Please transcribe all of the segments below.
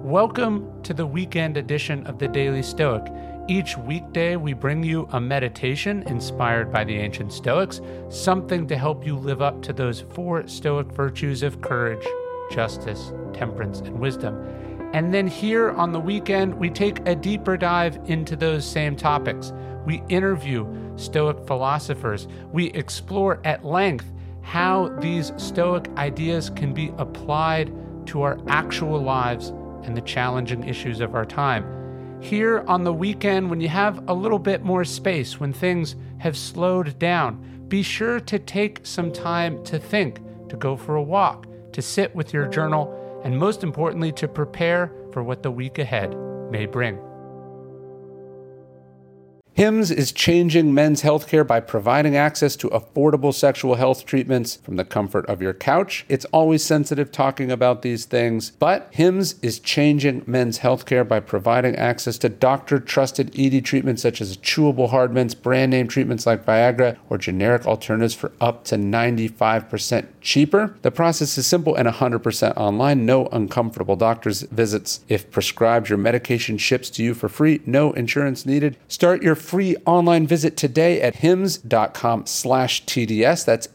Welcome to the weekend edition of the Daily Stoic. Each weekday, we bring you a meditation inspired by the ancient Stoics, something to help you live up to those 4 Stoic virtues of courage, justice, temperance, and wisdom. And then here on the weekend, we take a deeper dive into those same topics. We interview Stoic philosophers. We explore at length how these Stoic ideas can be applied to our actual lives and the challenging issues of our time. Here on the weekend, when you have a little bit more space, when things have slowed down, be sure to take some time to think, to go for a walk, to sit with your journal, and most importantly, to prepare for what the week ahead may bring. Hims is changing men's healthcare by providing access to affordable sexual health treatments from the comfort of your couch. It's always sensitive talking about these things, but Hims is changing men's healthcare by providing access to doctor-trusted ED treatments such as chewable hard mints, brand name treatments like Viagra, or generic alternatives for up to 95% cheaper. The process is simple and 100% online. No uncomfortable doctor's visits. If prescribed, your medication ships to you for free. No insurance needed. Start your free online visit today at hims.com/TDS. That's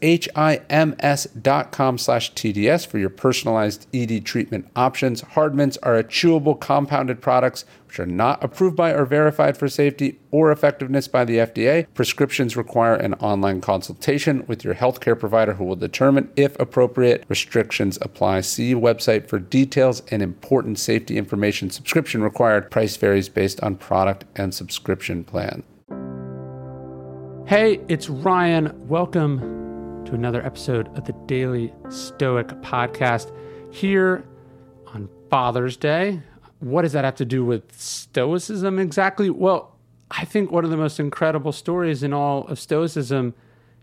HIMS.com/TDS for your personalized ED treatment options. Hard mints are chewable compounded products which are not approved by or verified for safety or effectiveness by the FDA. Prescriptions require an online consultation with your healthcare provider who will determine if appropriate. Restrictions apply. See website for details and important safety information. Subscription required. Price varies based on product and subscription plan. Hey, it's Ryan. Welcome to another episode of the Daily Stoic podcast here on Father's Day. What does that have to do with Stoicism exactly? Well, I think one of the most incredible stories in all of Stoicism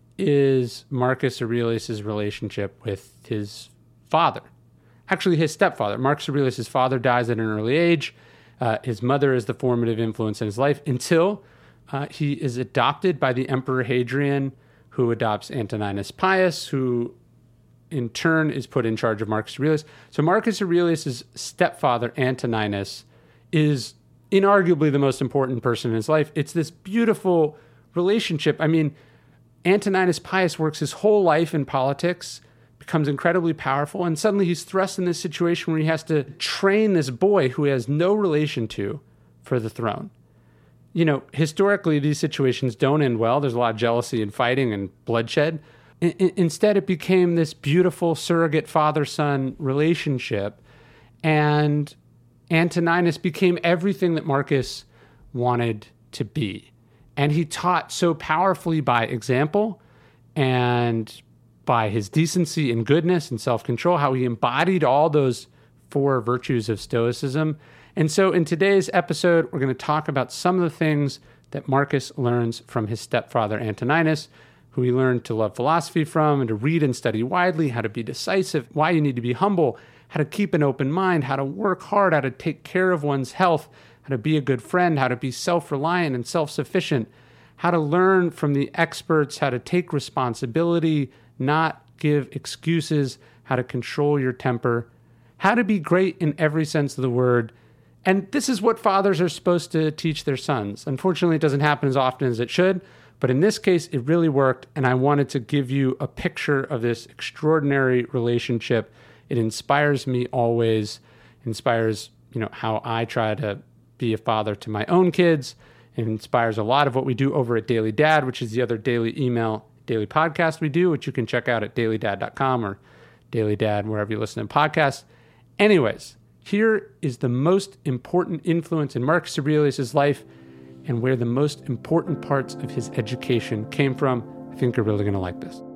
is Marcus Aurelius' relationship with his father. Actually, his stepfather. Marcus Aurelius' father dies at an early age. His mother is the formative influence in his life until he is adopted by the Emperor Hadrian, who adopts Antoninus Pius, who in turn is put in charge of Marcus Aurelius. So Marcus Aurelius' stepfather, Antoninus, is inarguably the most important person in his life. It's this beautiful relationship. I mean, Antoninus Pius works his whole life in politics, becomes incredibly powerful, and suddenly he's thrust in this situation where he has to train this boy who he has no relation to for the throne. You know, historically, these situations don't end well. There's a lot of jealousy and fighting and bloodshed. Instead, it became this beautiful surrogate father-son relationship, and Antoninus became everything that Marcus wanted to be. And he taught so powerfully by example and by his decency and goodness and self-control, how he embodied all those 4 virtues of Stoicism. And so in today's episode, we're going to talk about some of the things that Marcus learns from his stepfather, Antoninus, who he learned to love philosophy from and to read and study widely, how to be decisive, why you need to be humble, how to keep an open mind, how to work hard, how to take care of one's health, how to be a good friend, how to be self-reliant and self-sufficient, how to learn from the experts, how to take responsibility, not give excuses, how to control your temper, how to be great in every sense of the word. And this is what fathers are supposed to teach their sons. Unfortunately, it doesn't happen as often as it should. But in this case, it really worked, and I wanted to give you a picture of this extraordinary relationship. It inspires me always, inspires, how I try to be a father to my own kids. It inspires a lot of what we do over at Daily Dad, which is the other daily email, daily podcast we do, which you can check out at dailydad.com or Daily Dad, wherever you listen to podcasts. Anyways, here is the most important influence in Marcus Aurelius' life, and where the most important parts of his education came from. I think you're really going to like this.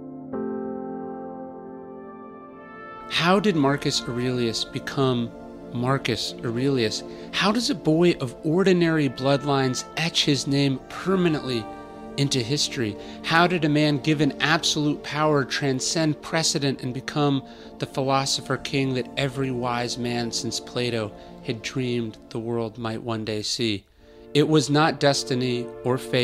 How did Marcus Aurelius become Marcus Aurelius? How does a boy of ordinary bloodlines etch his name permanently into history? How did a man given absolute power transcend precedent and become the philosopher king that every wise man since Plato had dreamed the world might one day see? It was not destiny or fate.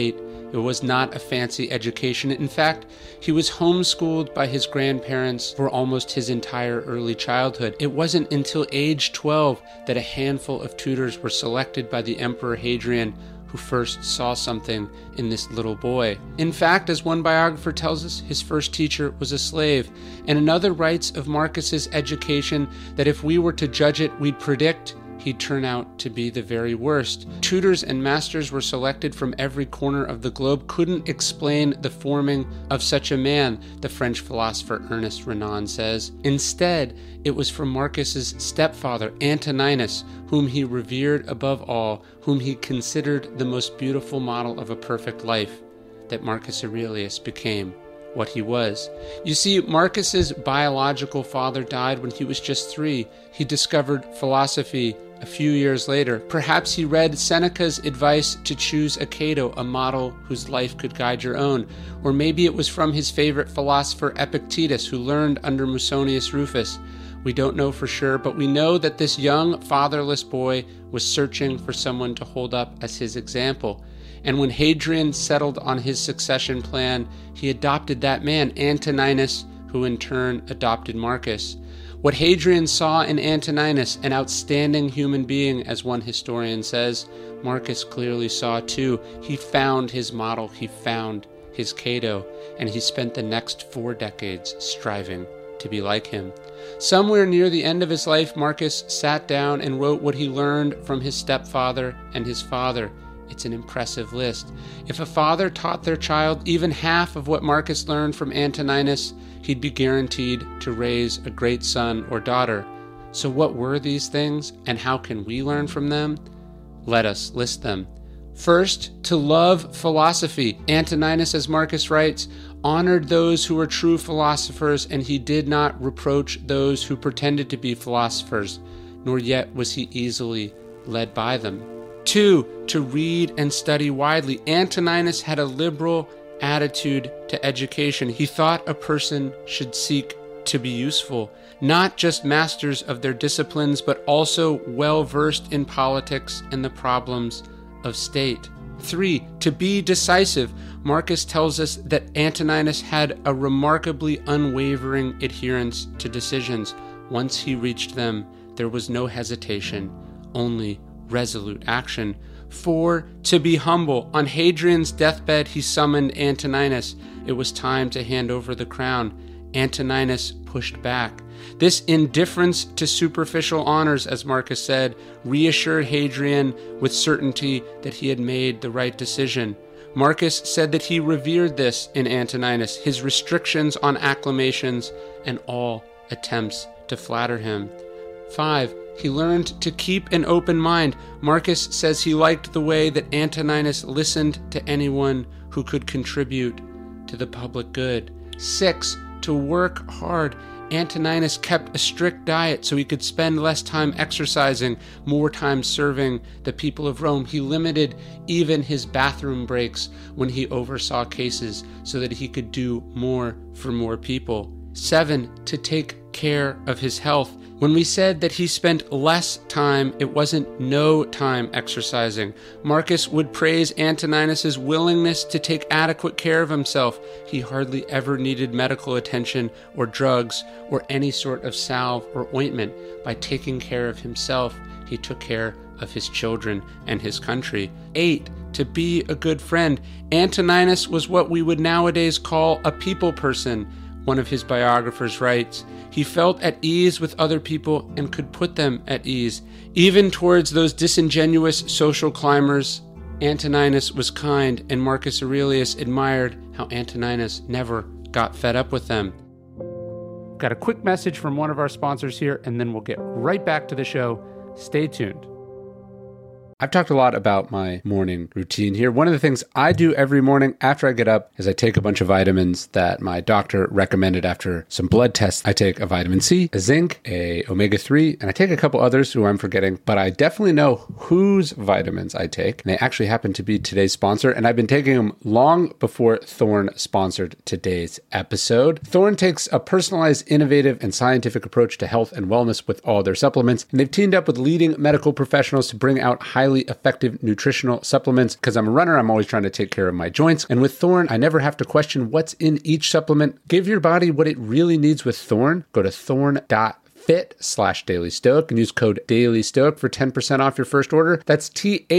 It was not a fancy education. In fact, he was homeschooled by his grandparents for almost his entire early childhood. It wasn't until age 12 that a handful of tutors were selected by the Emperor Hadrian, who first saw something in this little boy. In fact, as one biographer tells us, his first teacher was a slave. And another writes of Marcus's education that if we were to judge it, we'd predict he'd turn out to be the very worst. Tutors and masters were selected from every corner of the globe, couldn't explain the forming of such a man, the French philosopher Ernest Renan says. Instead, it was from Marcus's stepfather, Antoninus, whom he revered above all, whom he considered the most beautiful model of a perfect life, that Marcus Aurelius became what he was. You see, Marcus's biological father died when he was just 3. He discovered philosophy a few years later. Perhaps he read Seneca's advice to choose a Cato, a model whose life could guide your own. Or maybe it was from his favorite philosopher Epictetus, who learned under Musonius Rufus. We don't know for sure, but we know that this young, fatherless boy was searching for someone to hold up as his example. And when Hadrian settled on his succession plan, he adopted that man, Antoninus, who in turn adopted Marcus. What Hadrian saw in Antoninus, an outstanding human being, as one historian says, Marcus clearly saw too. He found his model, he found his Cato, and he spent the next 4 decades striving to be like him. Somewhere near the end of his life, Marcus sat down and wrote what he learned from his stepfather and his father. It's an impressive list. If a father taught their child even half of what Marcus learned from Antoninus, he'd be guaranteed to raise a great son or daughter. So what were these things, and how can we learn from them? Let us list them. First, to love philosophy. Antoninus, as Marcus writes, honored those who were true philosophers, and he did not reproach those who pretended to be philosophers, nor yet was he easily led by them. 2, to read and study widely. Antoninus had a liberal attitude to education. He thought a person should seek to be useful, not just masters of their disciplines, but also well-versed in politics and the problems of state. 3, to be decisive. Marcus tells us that Antoninus had a remarkably unwavering adherence to decisions. Once he reached them, there was no hesitation, only resolute action. 4, to be humble. On Hadrian's deathbed, he summoned Antoninus. It was time to hand over the crown. Antoninus pushed back. This indifference to superficial honors, as Marcus said, reassured Hadrian with certainty that he had made the right decision. Marcus said that he revered this in Antoninus, his restrictions on acclamations and all attempts to flatter him. 5, he learned to keep an open mind. Marcus says he liked the way that Antoninus listened to anyone who could contribute to the public good. 6, to work hard. Antoninus kept a strict diet so he could spend less time exercising, more time serving the people of Rome. He limited even his bathroom breaks when he oversaw cases so that he could do more for more people. 7, to take care of his health. When we said that he spent less time, it wasn't no time exercising. Marcus would praise Antoninus' willingness to take adequate care of himself. He hardly ever needed medical attention or drugs or any sort of salve or ointment. By taking care of himself, he took care of his children and his country. 8, to be a good friend. Antoninus was what we would nowadays call a people person. One of his biographers writes, he felt at ease with other people and could put them at ease. Even towards those disingenuous social climbers, Antoninus was kind, and Marcus Aurelius admired how Antoninus never got fed up with them. Got a quick message from one of our sponsors here, and then we'll get right back to the show. Stay tuned. I've talked a lot about my morning routine here. One of the things I do every morning after I get up is I take a bunch of vitamins that my doctor recommended after some blood tests. I take a vitamin C, a zinc, a omega-3, and I take a couple others who I'm forgetting, but I definitely know whose vitamins I take. And they actually happen to be today's sponsor, and I've been taking them long before Thorne sponsored today's episode. Thorne takes a personalized, innovative, and scientific approach to health and wellness with all their supplements, and they've teamed up with leading medical professionals to bring out highly highly effective nutritional supplements. Because I'm a runner, I'm always trying to take care of my joints. And with Thorne, I never have to question what's in each supplement. Give your body what it really needs with Thorne. Go to thorne.fit/dailystoic and use code DailyStoic for 10% off your first order. That's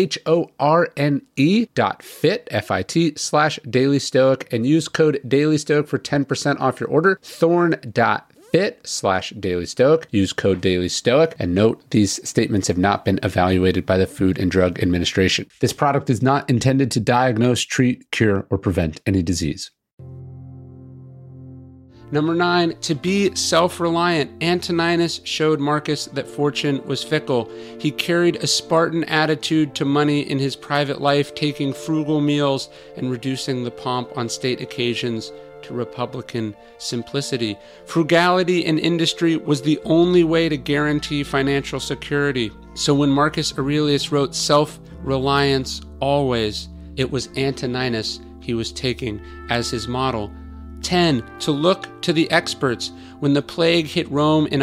THORNE.fit/DailyStoic and use code DailyStoic for 10% off your order. Thorne.fit/DailyStoic. Use code DailyStoic and note these statements have not been evaluated by the Food and Drug Administration. This product is not intended to diagnose, treat, cure, or prevent any disease. Number 9, to be self-reliant. Antoninus showed Marcus that fortune was fickle. He carried a Spartan attitude to money in his private life, taking frugal meals and reducing the pomp on state occasions to Republican simplicity. Frugality in industry was the only way to guarantee financial security. So when Marcus Aurelius wrote self-reliance always, it was Antoninus he was taking as his model. 10, to look to the experts. When the plague hit Rome in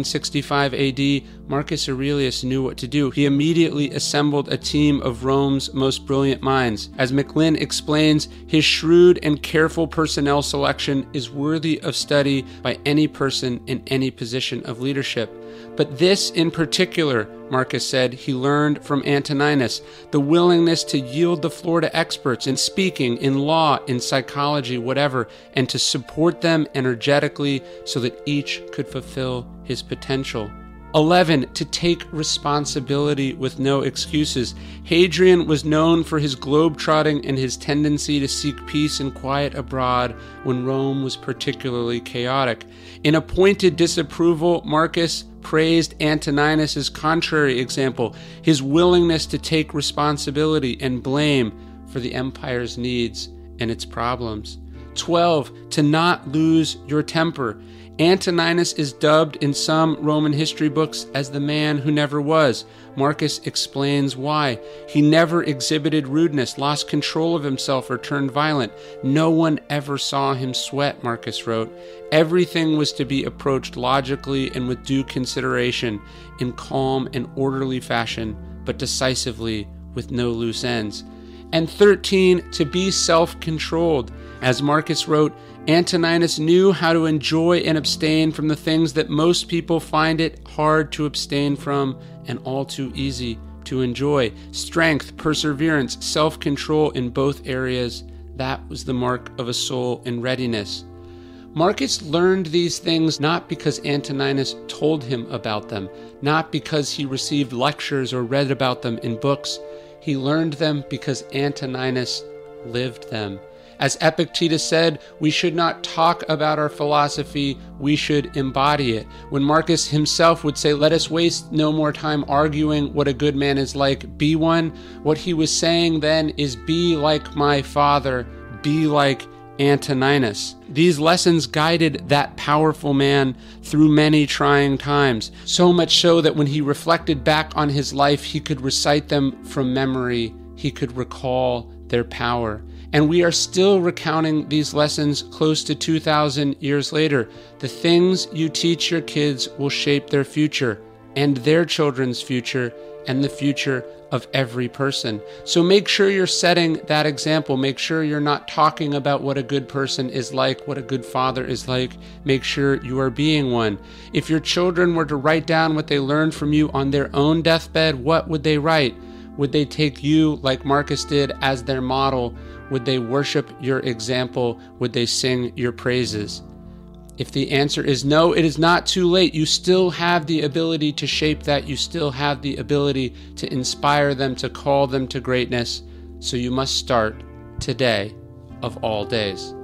165 AD, Marcus Aurelius knew what to do. He immediately assembled a team of Rome's most brilliant minds. As McLynn explains, his shrewd and careful personnel selection is worthy of study by any person in any position of leadership. But this in particular, Marcus said, he learned from Antoninus, the willingness to yield the floor to experts in speaking, in law, in psychology, whatever, and to support them energetically so that each could fulfill his potential. 11, to take responsibility with no excuses. Hadrian was known for his globe-trotting and his tendency to seek peace and quiet abroad when Rome was particularly chaotic. In a pointed disapproval, Marcus praised Antoninus' contrary example, his willingness to take responsibility and blame for the empire's needs and its problems. 12, to not lose your temper. Antoninus is dubbed in some Roman history books as the man who never was. Marcus explains why. He never exhibited rudeness, lost control of himself, or turned violent. No one ever saw him sweat, Marcus wrote. Everything was to be approached logically and with due consideration, in calm and orderly fashion, but decisively with no loose ends. And 13, to be self-controlled. As Marcus wrote, Antoninus knew how to enjoy and abstain from the things that most people find it hard to abstain from and all too easy to enjoy. Strength, perseverance, self-control in both areas, that was the mark of a soul in readiness. Marcus learned these things not because Antoninus told him about them, not because he received lectures or read about them in books. He learned them because Antoninus lived them. As Epictetus said, we should not talk about our philosophy, we should embody it. When Marcus himself would say, let us waste no more time arguing what a good man is like, be one, what he was saying then is be like my father, be like Antoninus. These lessons guided that powerful man through many trying times, so much so that when he reflected back on his life, he could recite them from memory, he could recall their power. And we are still recounting these lessons close to 2,000 years later. The things you teach your kids will shape their future and their children's future and the future of every person. So make sure you're setting that example. Make sure you're not talking about what a good person is like, what a good father is like. Make sure you are being one. If your children were to write down what they learned from you on their own deathbed, what would they write? Would they take you, like Marcus did, as their model? Would they worship your example? Would they sing your praises? If the answer is no, it is not too late. You still have the ability to shape that. You still have the ability to inspire them, to call them to greatness. So you must start today of all days.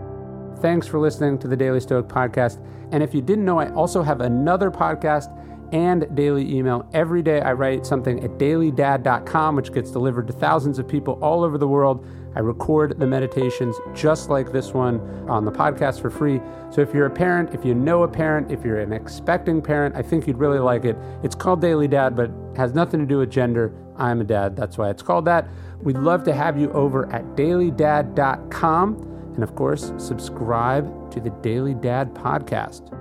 Thanks for listening to the Daily Stoic Podcast. And if you didn't know, I also have another podcast and daily email. Every day I write something at dailydad.com, which gets delivered to thousands of people all over the world. I record the meditations just like this one on the podcast for free. So if you're a parent, if you know a parent, if you're an expecting parent, I think you'd really like it. It's called Daily Dad, but has nothing to do with gender. I'm a dad. That's why it's called that. We'd love to have you over at dailydad.com. And of course, subscribe to the Daily Dad podcast.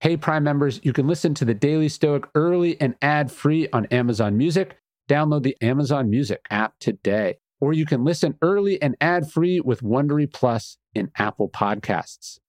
Hey, Prime members, you can listen to The Daily Stoic early and ad-free on Amazon Music. Download the Amazon Music app today. Or you can listen early and ad-free with Wondery Plus in Apple Podcasts.